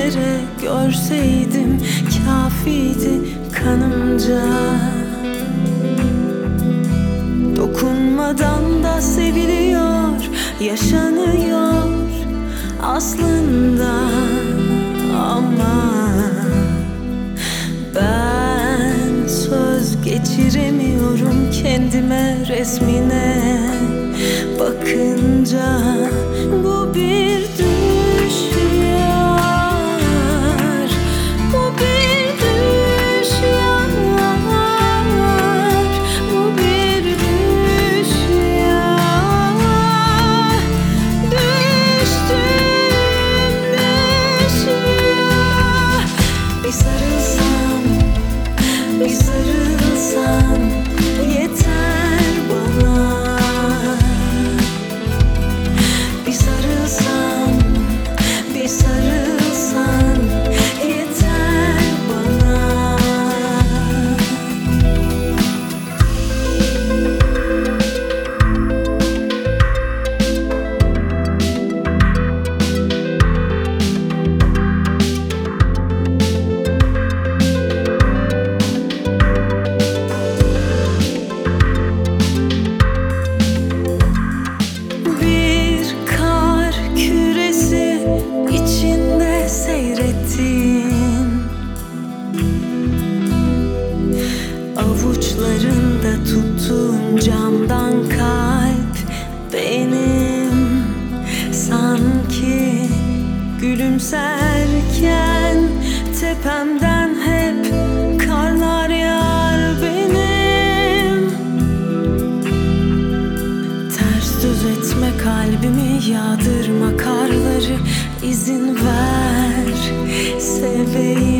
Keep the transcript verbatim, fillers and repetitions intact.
kere görseydim kafiydi kanımca. Dokunmadan da seviliyor, yaşanıyor aslında. Ama ben söz geçiremiyorum kendime, resmine bakınca. Bu bir düş yar, bu bir düş yar, bu bir düş yar. Düştüm düşüyor. Bir sarılsam, bir sarılsam yeter bana. Bir sarılsam, bir sarılsan yeter bana. Bir kar küresi içinde seyrettin, avuçlarında tuttuğun camdan kalp benim. Sanki gülümserken tepemden hep karlar yağar benim. Ters düz etme kalbimi, yağdırma karları, izin ver seveyim.